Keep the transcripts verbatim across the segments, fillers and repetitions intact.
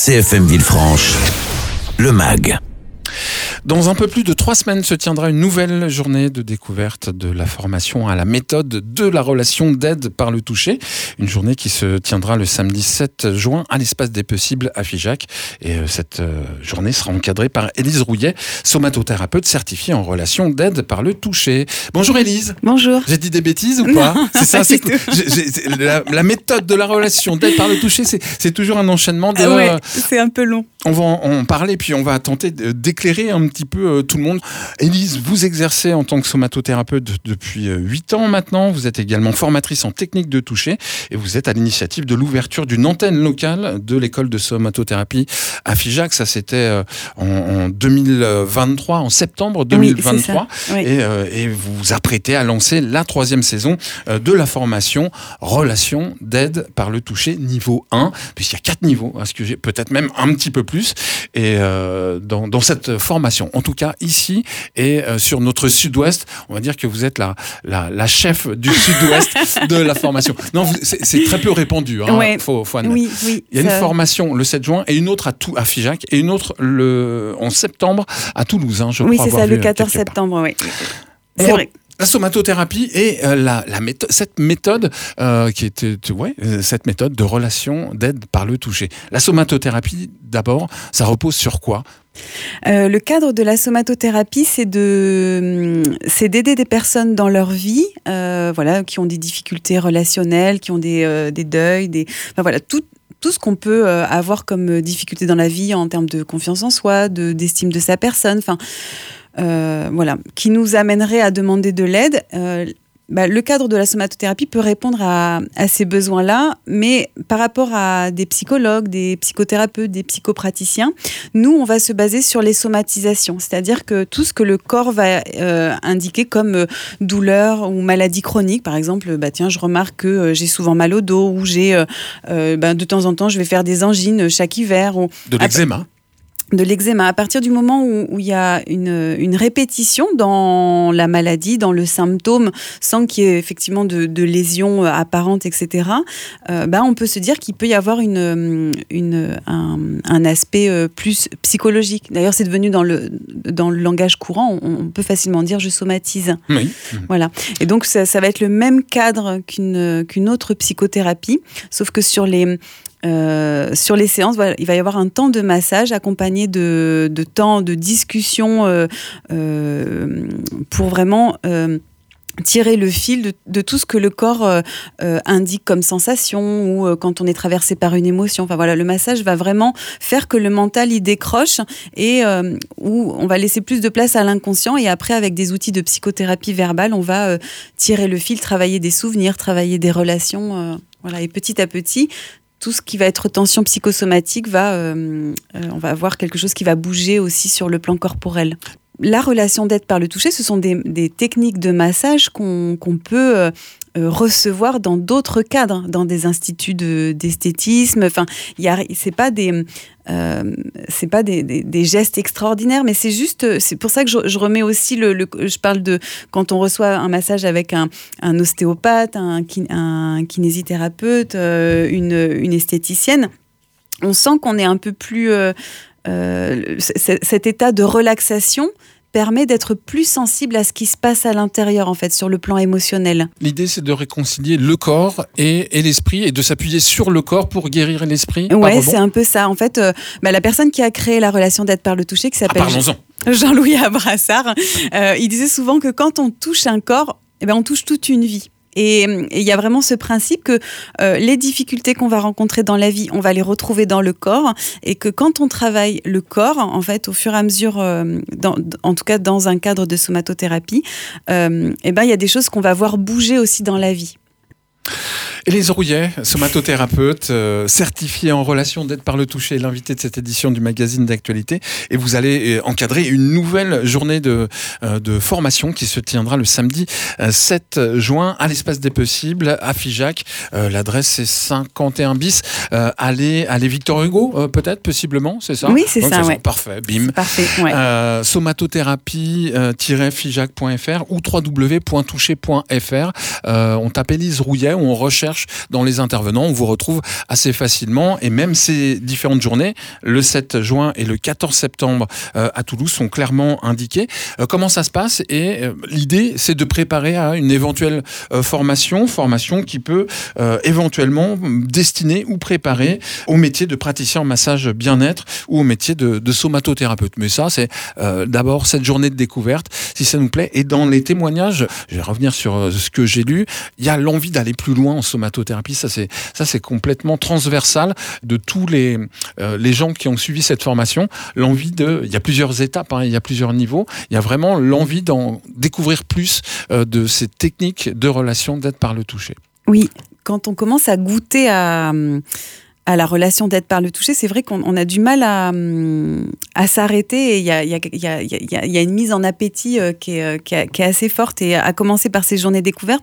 C F M Villefranche, le M A G. Dans un peu plus de trois semaines se tiendra une nouvelle journée de découverte de la formation à la méthode de la relation d'aide par le toucher. Une journée qui se tiendra le samedi sept juin à l'espace des possibles à Figeac. Et cette journée sera encadrée par Élise Rouillet, somatothérapeute certifiée en relation d'aide par le toucher. Bonjour Élise. Bonjour. J'ai dit des bêtises ou pas? Non, c'est ça, pas c'est du tout. j'ai, j'ai, la, la méthode de la relation d'aide par le toucher, c'est, c'est toujours un enchaînement de... Ah ouais, c'est un peu long. On va en, en parler, puis on va tenter d'éclairer un petit peu euh, tout le monde. Élise, vous exercez en tant que somatothérapeute depuis huit ans maintenant. Vous êtes également formatrice en technique de toucher et vous êtes à l'initiative de l'ouverture d'une antenne locale de l'école de somatothérapie à Figeac. Ça, c'était euh, en, en deux mille vingt-trois, en septembre deux mille vingt-trois. Oui, c'est ça. Oui. Et, euh, et vous vous apprêtez à lancer la troisième saison euh, de la formation Relation d'aide par le toucher niveau un, puisqu'il y a quatre niveaux, à ce que j'ai peut-être même un petit peu plus. Et euh, dans, dans cette formation, en tout cas ici et euh, sur notre sud-ouest, on va dire que vous êtes la, la, la chef du sud-ouest de la formation. Non, vous, c'est, c'est très peu répandu, hein, ouais. faut, faut admettre. Oui, oui, il y a ça... une formation le sept juin et une autre à, tout, à Figeac et une autre le, en septembre à Toulouse, hein, je oui, crois. Oui, c'est ça, le quatorze septembre, oui. C'est vrai. La somatothérapie et euh, la, la méthode, cette méthode euh, qui était, ouais, cette méthode de relation d'aide par le toucher. La somatothérapie, d'abord, ça repose sur quoi ? Euh, le cadre de la somatothérapie, c'est de, c'est d'aider des personnes dans leur vie, euh, voilà, qui ont des difficultés relationnelles, qui ont des, euh, des deuils, des, enfin voilà, tout. Tout ce qu'on peut avoir comme difficulté dans la vie en termes de confiance en soi, de, d'estime de sa personne, enfin, euh, voilà, qui nous amènerait à demander de l'aide. Euh, bah, le cadre de la somatothérapie peut répondre à, à ces besoins-là, mais par rapport à des psychologues, des psychothérapeutes, des psychopraticiens, nous, on va se baser sur les somatisations, c'est-à-dire que tout ce que le corps va euh, indiquer comme euh, douleur ou maladie chronique, par exemple, bah, tiens, je remarque que euh, j'ai souvent mal au dos, ou j'ai, euh, euh, bah, de temps en temps, je vais faire des angines chaque hiver. Ou, de l'eczéma. De l'eczéma. À partir du moment où, où il y a une, une répétition dans la maladie, dans le symptôme, sans qu'il y ait effectivement de, de lésions apparentes, et cetera, euh, bah on peut se dire qu'il peut y avoir une, une, un, un aspect plus psychologique. D'ailleurs, c'est devenu dans le, dans le langage courant, on, on peut facilement dire « je somatise ». Oui. Voilà. Et donc, ça, ça va être le même cadre qu'une, qu'une autre psychothérapie, sauf que sur les... Euh, sur les séances, voilà, il va y avoir un temps de massage accompagné de, de temps de discussion euh, euh, pour vraiment euh, tirer le fil de, de tout ce que le corps euh, euh, indique comme sensation ou euh, quand on est traversé par une émotion. Enfin voilà, le massage va vraiment faire que le mental y décroche et euh, où on va laisser plus de place à l'inconscient et après avec des outils de psychothérapie verbale, on va euh, tirer le fil, travailler des souvenirs, travailler des relations. Euh, voilà, et petit à petit, tout ce qui va être tension psychosomatique, va, euh, euh, on va avoir quelque chose qui va bouger aussi sur le plan corporel. La relation d'aide par le toucher, ce sont des, des techniques de massage qu'on, qu'on peut euh, recevoir dans d'autres cadres, dans des instituts de, d'esthétisme. Enfin, y a, c'est pas des, euh, c'est pas des, des, des gestes extraordinaires, mais c'est juste, c'est pour ça que je, je remets aussi le, le, je parle de quand on reçoit un massage avec un, un ostéopathe, un, un kinésithérapeute, euh, une, une esthéticienne. On sent qu'on est un peu plus euh, Euh, c- cet état de relaxation permet d'être plus sensible à ce qui se passe à l'intérieur, en fait, sur le plan émotionnel. L'idée, c'est de réconcilier le corps et, et l'esprit et de s'appuyer sur le corps pour guérir l'esprit. Ouais, c'est un peu ça. En fait, euh, bah, la personne qui a créé la relation d'aide par le toucher, qui s'appelle ah, parlons-en. Jean-Louis Abrassard, euh, il disait souvent que quand on touche un corps, eh ben, on touche toute une vie. Et il y a vraiment ce principe que euh, les difficultés qu'on va rencontrer dans la vie, on va les retrouver dans le corps, et que quand on travaille le corps, en fait, au fur et à mesure, euh, dans, en tout cas dans un cadre de somatothérapie, euh, eh ben, il y a des choses qu'on va voir bouger aussi dans la vie. Élise Rouillet, somatothérapeute, euh, certifiée en relation d'aide par le toucher, l'invitée de cette édition du magazine d'actualité. Et vous allez euh, encadrer une nouvelle journée de, euh, de formation qui se tiendra le samedi euh, sept juin à l'Espace des Possibles à Figeac. Euh, l'adresse c'est cinquante et un bis. Euh, allez, allez Victor Hugo, euh, peut-être, possiblement, c'est ça ? Oui, c'est Donc, ça, c'est ouais. Parfait, bim. C'est parfait, ouais. Euh, somatothérapie tiret figeac point f r ou w w w point toucher point f r. Euh, on tape Élise Rouillet ou on recherche recherche dans les intervenants, on vous retrouve assez facilement. Et même ces différentes journées, le sept juin et le quatorze septembre euh, à Toulouse, sont clairement indiquées. Euh, comment ça se passe? Et euh, l'idée, c'est de préparer à une éventuelle euh, formation, formation qui peut euh, éventuellement destiner ou préparer au métier de praticien en massage bien-être ou au métier de, de somatothérapeute. Mais ça, c'est euh, d'abord cette journée de découverte, si ça nous plaît. Et dans les témoignages, je vais revenir sur euh, ce que j'ai lu, il y a l'envie d'aller plus loin en somatothérapie. Ça, c'est, ça, c'est complètement transversal de tous les, euh, les gens qui ont suivi cette formation. L'envie de... Il y a plusieurs étapes, hein, il y a plusieurs niveaux. Il y a vraiment l'envie d'en découvrir plus euh, de ces techniques de relation d'aide par le toucher. Oui, quand on commence à goûter à... à la relation d'aide par le toucher, c'est vrai qu'on on a du mal à, à s'arrêter. Il y a, y, a, y, a, y, a, y a une mise en appétit qui est, qui est, qui est assez forte, et à commencer par ces journées découvertes.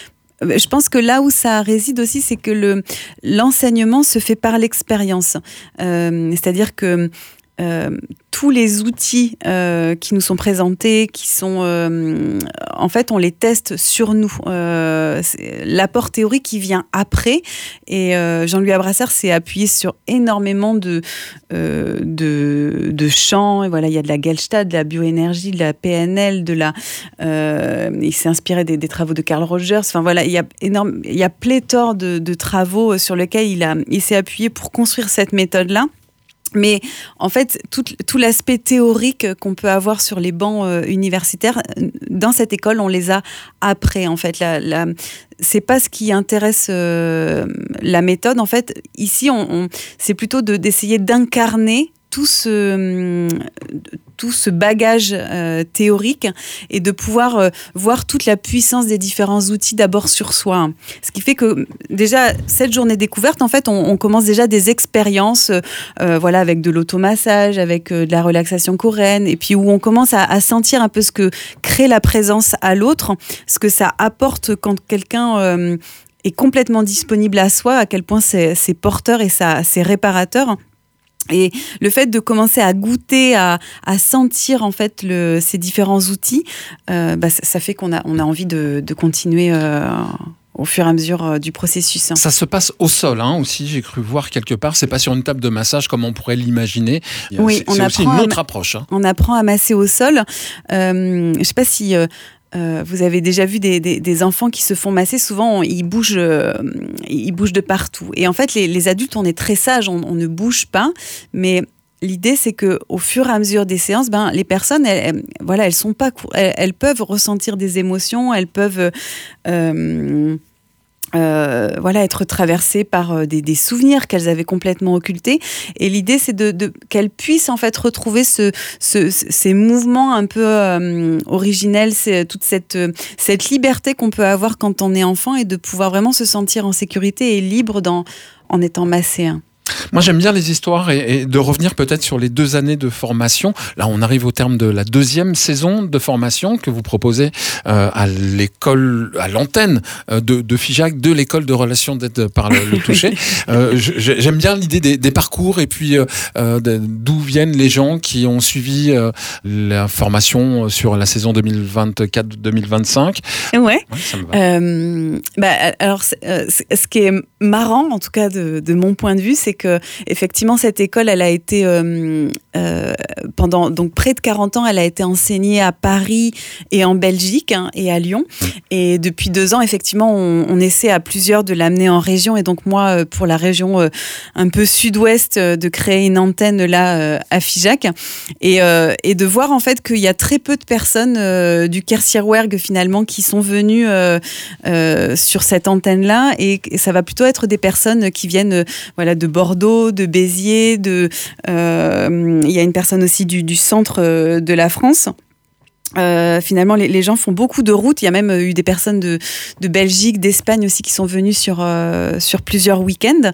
Je pense que là où ça réside aussi, c'est que le, l'enseignement se fait par l'expérience. Euh, c'est-à-dire que Euh, tous les outils euh, qui nous sont présentés, qui sont, euh, en fait, on les teste sur nous. Euh, c'est l'apport théorique qui vient après. Et euh, Jean-Louis Abrassard s'est appuyé sur énormément de euh, de, de champs. Et voilà, il y a de la Gestalt, de la bioénergie, de la P N L, de la. Euh, il s'est inspiré des, des travaux de Carl Rogers. Enfin voilà, il y a énorme, il y a pléthore de, de travaux sur lesquels il a, il s'est appuyé pour construire cette méthode-là. Mais en fait, tout, tout l'aspect théorique qu'on peut avoir sur les bancs euh, universitaires, dans cette école, on les a après. En fait, la, la, c'est pas ce qui intéresse euh, la méthode. En fait, ici, on, on, c'est plutôt de, d'essayer d'incarner tout ce, tout ce bagage euh, théorique et de pouvoir euh, voir toute la puissance des différents outils d'abord sur soi. Ce qui fait que déjà, cette journée découverte, en fait, on, on commence déjà des expériences euh, voilà, avec de l'automassage, avec euh, de la relaxation coréenne, et puis où on commence à, à sentir un peu ce que crée la présence à l'autre, ce que ça apporte quand quelqu'un... Euh, est complètement disponible à soi, à quel point c'est, c'est porteur et ça, c'est réparateur. Et le fait de commencer à goûter, à, à sentir en fait le, ces différents outils, euh, bah, ça, ça fait qu'on a, on a envie de, de continuer euh, au fur et à mesure euh, du processus. Ça se passe au sol hein, aussi, j'ai cru voir quelque part. C'est pas sur une table de massage comme on pourrait l'imaginer. Oui, c'est, on c'est aussi une autre ma- approche. Hein. On apprend à masser au sol. Euh, je sais pas si... Euh, Euh, vous avez déjà vu des, des, des enfants qui se font masser, souvent on, ils, bougent, euh, ils bougent de partout. Et en fait, les, les adultes, on est très sages, on, on ne bouge pas, mais l'idée, c'est qu'au fur et à mesure des séances, ben, les personnes, elles, elles, voilà, elles, sont pas, elles, elles peuvent ressentir des émotions, elles peuvent... Euh, Euh, voilà, être traversées par euh, des, des souvenirs qu'elles avaient complètement occultés. Et l'idée, c'est de, de, qu'elles puissent en fait retrouver ce, ce, ces mouvements un peu euh, originels, c'est, toute cette, cette liberté qu'on peut avoir quand on est enfant et de pouvoir vraiment se sentir en sécurité et libre dans, en étant massé. Hein. Moi, j'aime bien les histoires et, et de revenir peut-être sur les deux années de formation. Là, on arrive au terme de la deuxième saison de formation que vous proposez euh, à l'école, à l'antenne euh, de, de Figeac, de l'école de relations d'aide par le, le toucher. euh, j'aime bien l'idée des, des parcours et puis euh, d'où viennent les gens qui ont suivi euh, la formation sur la saison deux mille vingt-quatre deux mille vingt-cinq. Ouais. ouais ça me va. Euh, bah, alors, euh, ce qui est marrant, en tout cas de, de mon point de vue, c'est que effectivement cette école, elle a été euh, euh, pendant donc près de quarante ans, elle a été enseignée à Paris et en Belgique hein, et à Lyon. Et depuis deux ans, effectivement, on, on essaie à plusieurs de l'amener en région. Et donc moi, pour la région euh, un peu sud-ouest, euh, de créer une antenne là euh, à Figeac et, euh, et de voir en fait qu'il y a très peu de personnes euh, du Quercierwerg finalement qui sont venues euh, euh, sur cette antenne là, et, et ça va plutôt être des personnes qui viennent euh, voilà de Bordeaux, de Béziers, de euh, il y a une personne aussi du, du centre de la France. Euh, finalement, les, les gens font beaucoup de routes. Il y a même eu des personnes de, de Belgique, d'Espagne aussi qui sont venues sur, euh, sur plusieurs week-ends.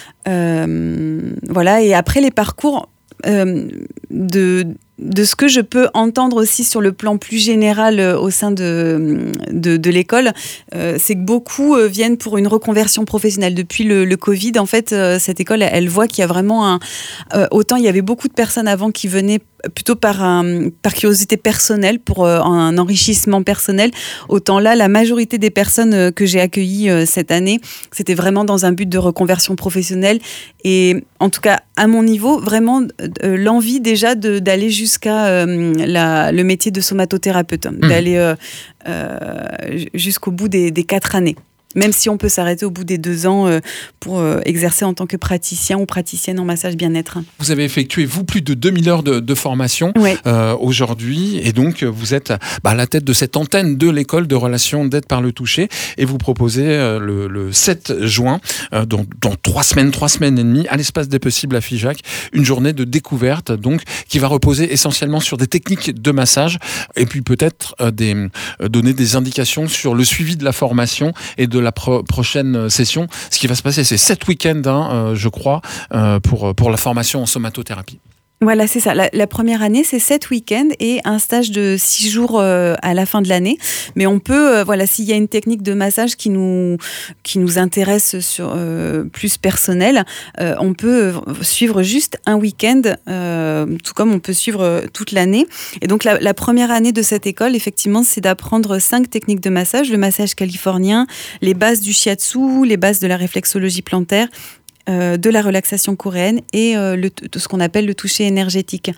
Euh, voilà. Et après, les parcours euh, de, de ce que je peux entendre aussi sur le plan plus général euh, au sein de, de, de l'école, euh, c'est que beaucoup euh, viennent pour une reconversion professionnelle. Depuis le, le Covid, en fait, euh, cette école, elle, elle voit qu'il y a vraiment un... Euh, autant il y avait beaucoup de personnes avant qui venaient plutôt par, un, par curiosité personnelle, pour euh, un enrichissement personnel. Autant là, la majorité des personnes euh, que j'ai accueillies euh, cette année, c'était vraiment dans un but de reconversion professionnelle. Et en tout cas, à mon niveau, vraiment euh, l'envie déjà de, d'aller jusqu'à euh, la, le métier de somatothérapeute, mmh. d'aller euh, euh, jusqu'au bout des, des quatre années. Même si on peut s'arrêter au bout des deux ans euh, pour euh, exercer en tant que praticien ou praticienne en massage bien-être. Vous avez effectué, vous, plus de deux mille heures de, de formation ouais. euh, aujourd'hui, et donc vous êtes bah, à la tête de cette antenne de l'école de relations d'aide par le toucher, et vous proposez euh, le, le sept juin, euh, dans, dans trois semaines, trois semaines et demie, à l'espace des possibles à Figeac, une journée de découverte, donc, qui va reposer essentiellement sur des techniques de massage, et puis peut-être euh, des, euh, donner des indications sur le suivi de la formation et de la pro- prochaine session. Ce qui va se passer, c'est sept week-ends, hein, euh, je crois, euh, pour, pour la formation en somatothérapie. Voilà, c'est ça. La, la première année, c'est sept week-ends et un stage de six jours euh, à la fin de l'année. Mais on peut, euh, voilà, s'il y a une technique de massage qui nous, qui nous intéresse sur euh, plus personnel, euh, on peut suivre juste un week-end, euh, tout comme on peut suivre toute l'année. Et donc, la, la première année de cette école, effectivement, c'est d'apprendre cinq techniques de massage: le massage californien, les bases du shiatsu, les bases de la réflexologie plantaire, Euh, de la relaxation coréenne et euh, le, ce qu'on appelle le toucher énergétique.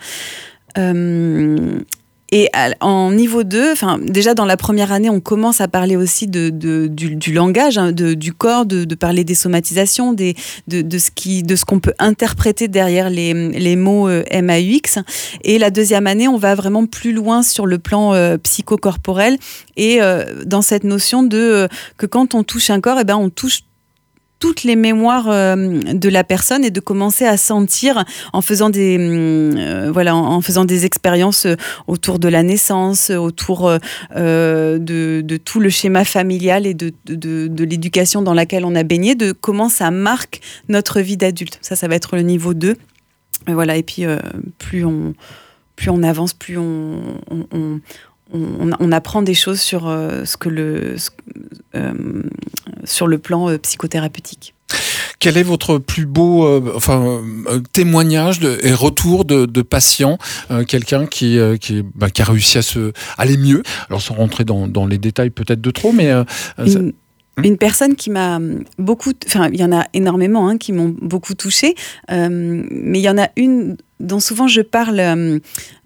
Euh, et à, en niveau deux, déjà dans la première année, on commence à parler aussi de, de, du, du langage, hein, de, du corps, de, de parler des somatisations, des, de, de, ce qui, de ce qu'on peut interpréter derrière les, les mots euh, M A U X. Et la deuxième année, on va vraiment plus loin sur le plan euh, psychocorporel et euh, dans cette notion de euh, que quand on touche un corps, eh ben, on touche toutes les mémoires euh, de la personne, et de commencer à sentir en faisant des euh, voilà en, en faisant des expériences autour de la naissance, autour euh, de, de tout le schéma familial et de, de, de l'éducation dans laquelle on a baigné, de comment ça marque notre vie d'adulte. Ça, ça va être le niveau deux. Et voilà, et puis euh, plus on plus on avance, plus on, on, on On, on apprend des choses sur euh, ce que le ce, euh, sur le plan euh, psychothérapeutique. Quel est votre plus beau euh, enfin, euh, témoignage de, et retour de, de patient, euh, quelqu'un qui, euh, qui, bah, qui a réussi à se aller mieux? Alors sans rentrer dans, dans les détails peut-être de trop, mais euh, une, ça... une personne qui m'a beaucoup, enfin il y en a énormément hein, qui m'ont beaucoup touchée, euh, mais il y en a une dont souvent je parle. Euh,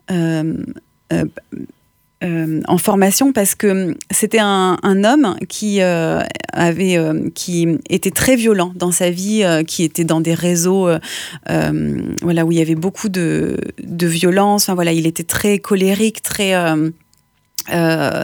euh, Euh, en formation, parce que c'était un, un homme qui euh, avait euh, qui était très violent dans sa vie, euh, qui était dans des réseaux euh, euh, voilà où il y avait beaucoup de de violence. Enfin voilà, il était très colérique, très euh, euh,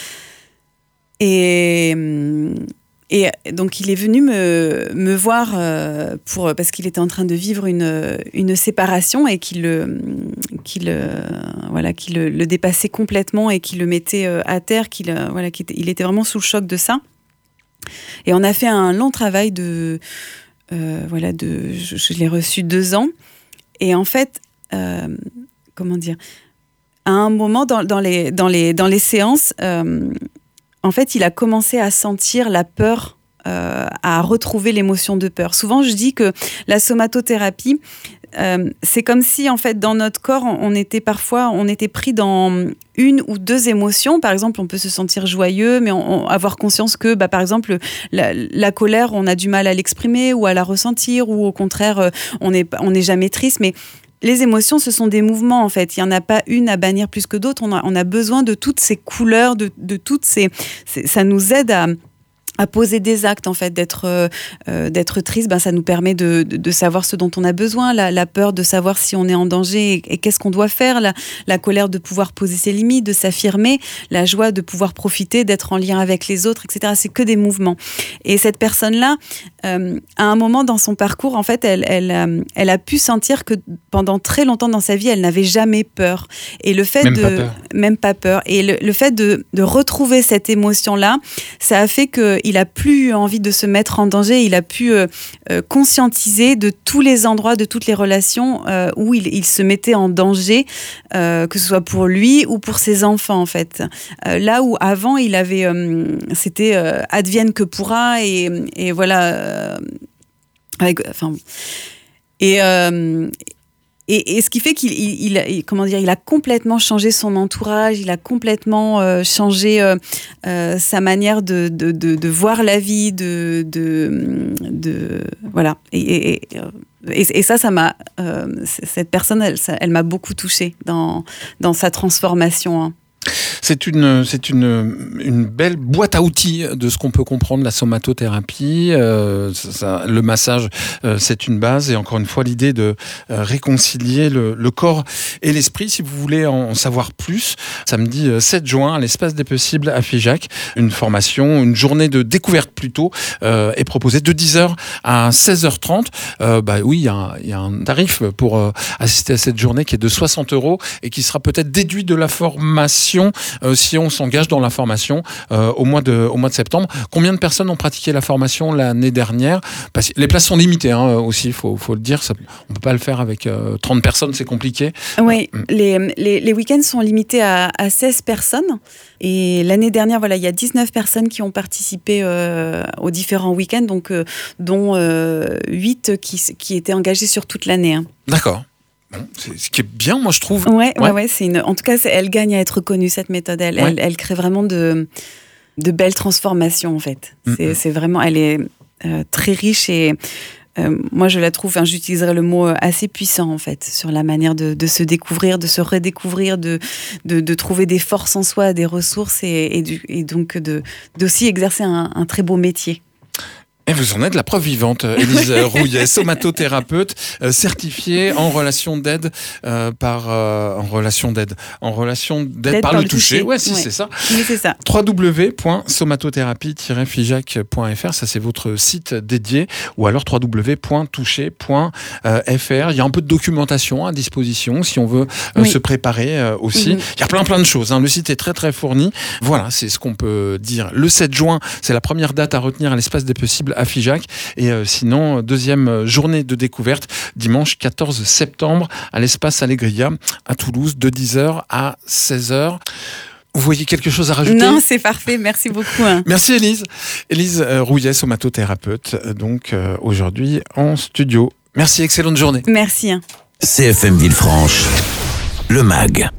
et Et donc, il est venu me, me voir euh, pour, parce qu'il était en train de vivre une, une séparation et qu'il, qu'il, voilà, qu'il le, le dépassait complètement et qu'il le mettait à terre, qu'il, voilà, qu'il était, il était vraiment sous le choc de ça. Et on a fait un long travail de... Euh, voilà, de, je, je l'ai reçu deux ans. Et en fait, euh, comment dire, à un moment dans, dans, les, dans, les, dans les séances... Euh, en fait, il a commencé à sentir la peur, euh, à retrouver l'émotion de peur. Souvent, je dis que la somatothérapie, euh, c'est comme si, en fait, dans notre corps, on était parfois, on était pris dans une ou deux émotions. Par exemple, on peut se sentir joyeux, mais on, on, avoir conscience que, bah, par exemple, la, la colère, on a du mal à l'exprimer ou à la ressentir, ou au contraire, on n'est on n'est jamais triste, mais les émotions, ce sont des mouvements, en fait. Il n'y en a pas une à bannir plus que d'autres. On a, on a besoin de toutes ces couleurs, de, de toutes ces... Ça nous aide à... à poser des actes, en fait, d'être, euh, d'être triste, ben, ça nous permet de, de, de savoir ce dont on a besoin, la, la peur de savoir si on est en danger et, et qu'est-ce qu'on doit faire, la, la colère de pouvoir poser ses limites, de s'affirmer, la joie de pouvoir profiter, d'être en lien avec les autres, et cetera. C'est que des mouvements. Et cette personne-là, euh, à un moment dans son parcours, en fait, elle, elle, euh, elle a pu sentir que pendant très longtemps dans sa vie, elle n'avait jamais peur. Et le fait même de... Pas peur. Même pas peur. Et le, le fait de, de retrouver cette émotion-là, ça a fait que il a plus envie de se mettre en danger, il a pu euh, euh, conscientiser de tous les endroits, de toutes les relations euh, où il, il se mettait en danger, euh, que ce soit pour lui ou pour ses enfants, en fait. Euh, là où avant, il avait, euh, c'était euh, advienne que pourra, et, et voilà. Euh, avec, enfin, et, euh, Et, et ce qui fait qu'il il, il, comment dire, il a complètement changé son entourage, il a complètement euh, changé euh, euh, sa manière de, de, de, de voir la vie, de, de, de voilà. Et, et, et, et ça, ça m'a, euh, cette personne, elle, ça, elle m'a beaucoup touchée dans, dans sa transformation. Hein. C'est une, c'est une, une belle boîte à outils de ce qu'on peut comprendre, la somatothérapie. Euh, ça, le massage, euh, c'est une base. Et encore une fois, l'idée de euh, réconcilier le, le corps et l'esprit. Si vous voulez en savoir plus, samedi sept juin, à l'Espace des Possibles à Figeac, une formation, une journée de découverte plutôt, euh, est proposée de dix heures à seize heures trente. Euh, bah oui, il y, y a un tarif pour euh, assister à cette journée qui est de soixante euros et qui sera peut-être déduit de la formation Euh, si on s'engage dans la formation euh, au, mois de, au mois de septembre. Combien de personnes ont pratiqué la formation l'année dernière? Parce que les places sont limitées hein, aussi, il faut, faut le dire. Ça, on ne peut pas le faire avec euh, trente personnes, c'est compliqué. Oui, euh, les, les, les week-ends sont limités à, à seize personnes. Et l'année dernière, voilà, il y a dix-neuf personnes qui ont participé euh, aux différents week-ends, donc, euh, dont euh, huit qui, qui étaient engagées sur toute l'année. Hein. D'accord. Bon, c'est ce qui est bien, moi je trouve. Ouais, ouais, ouais. ouais c'est une. En tout cas, c'est, elle gagne à être connue cette méthode. Elle, ouais. elle, elle crée vraiment de, de belles transformations en fait. C'est, mm-hmm. c'est vraiment, elle est euh, très riche et euh, moi je la trouve. Enfin, j'utiliserais le mot assez puissant en fait sur la manière de, de se découvrir, de se redécouvrir, de, de, de trouver des forces en soi, des ressources et, et, du, et donc de d'aussi exercer un, un très beau métier. Et vous en êtes la preuve vivante, Élise Rouillet, somatothérapeute euh, certifiée en relation d'aide euh, par euh, en relation d'aide en relation d'aide, d'aide par, par le toucher. toucher. Ouais, si ouais. c'est ça. Oui, c'est ça. w w w point somatothérapie tiret figeac point f r, ça c'est votre site dédié, ou alors w w w point toucher point f r. Il y a un peu de documentation à disposition si on veut euh, oui. se préparer euh, aussi. Mm-hmm. Il y a plein plein de choses. Hein. Le site est très très fourni. Voilà, c'est ce qu'on peut dire. Le sept juin, c'est la première date à retenir à l'Espace des Possibles à Figeac. Et euh, sinon, deuxième journée de découverte, dimanche quatorze septembre, à l'Espace Allegria, à Toulouse, de dix heures à seize heures. Vous voyez quelque chose à rajouter? Non, c'est parfait. Merci beaucoup. Hein. Merci Élise. Élise euh, Rouillet, somatothérapeute, donc euh, aujourd'hui en studio. Merci, excellente journée. Merci. Hein. C F M Villefranche, le M A G.